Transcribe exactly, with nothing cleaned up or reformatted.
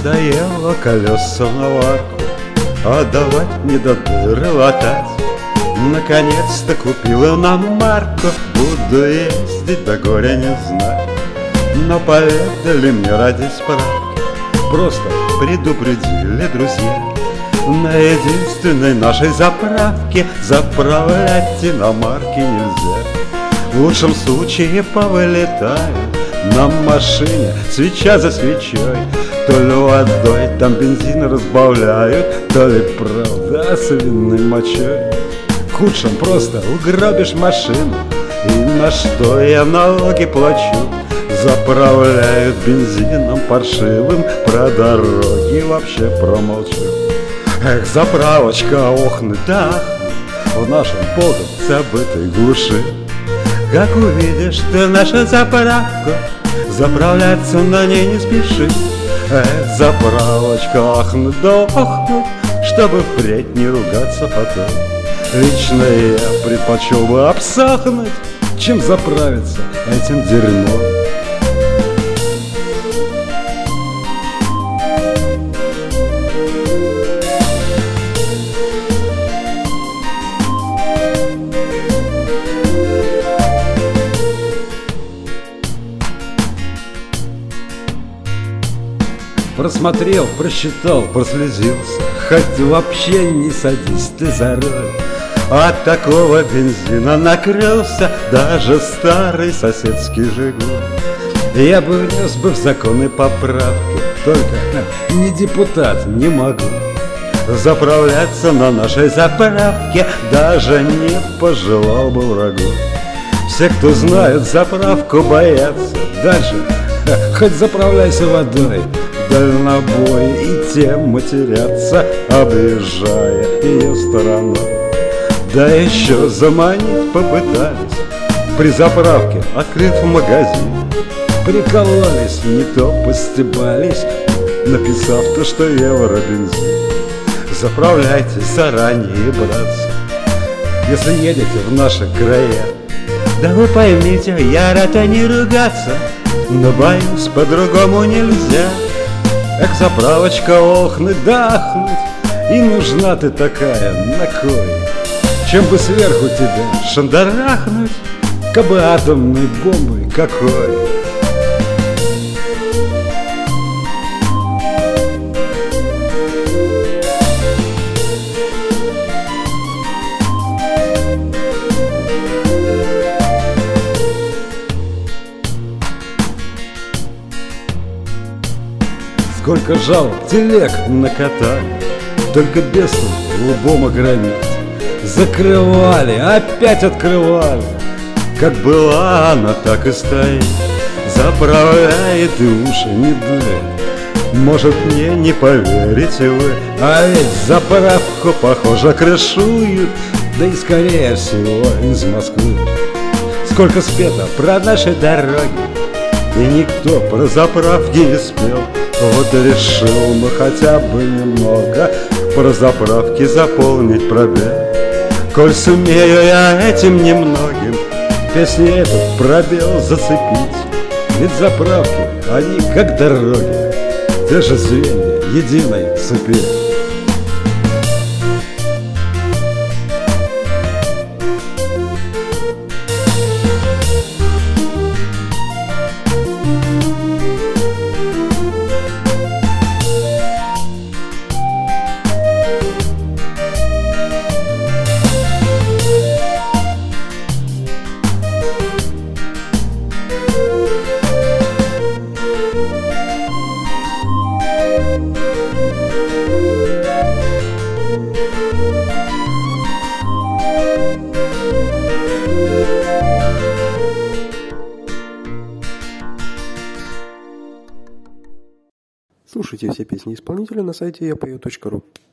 надоело колеса в наварку, а давать не до дыры латать. Наконец-то купила нам марку, буду ездить, до горя не знать. Но поведали мне ради справки, просто предупредили друзья: на единственной нашей заправке заправлять иномарки нельзя. В лучшем случае повылетают на машине свеча за свечой. То ли водой там бензин разбавляют, то ли правда свиной мочой. В худшем просто угробишь машину, и на что я налоги плачу. Заправляют бензином паршивым, про дороги вообще промолчу. Эх, заправочка, охнуть да ахнуть в нашем богом забытой глуши. Как увидишь ты нашу заправку, заправляться на ней не спеши. Эх, заправочка, ахнуть да ахнуть, чтобы впредь не ругаться потом. Лично я предпочел бы обсохнуть, чем заправиться этим дерьмом. Просмотрел, просчитал, прослезился, хоть вообще не садись ты за руль. От такого бензина накрылся даже старый соседский «Жигуль». Я бы внес бы в законы поправки, только не депутат, не могу. Заправляться на нашей заправке даже не пожелал бы врагу. Все, кто знают заправку, боятся. Дальше хоть заправляйся водой, дальнобой, и тем матерятся, объезжая ее стороной. Да еще заманить попытались при заправке, открыв магазин. Прикололись, не то постебались, написав то, что евро бензин. Заправляйтесь заранее, братцы, если едете в наши края. Да вы поймите, я рад не ругаться, но боюсь, по-другому нельзя. Эх, заправочка, охнуть да ахнуть, и нужна ты такая на кой? Чем бы сверху тебя шандарахнуть, кабы атомной бомбой какой. Сколько жалоб, телег накатали, только бесу лбом огранить. Закрывали, опять открывали, как была она, так и стоит. Заправляет и уши не дует. Может, мне не поверите вы, а ведь заправку, похоже, крышуют, да и скорее всего из Москвы. Сколько спето про наши дороги, и никто про заправки не спел. Вот и решил мы хотя бы немного про заправки заполнить пробел. Коль сумею я этим немногим песней этот пробел зацепить. Ведь заправки, они как дороги, те же звенья единой цепи. Слушайте все песни исполнителя на сайте я пою точка ру.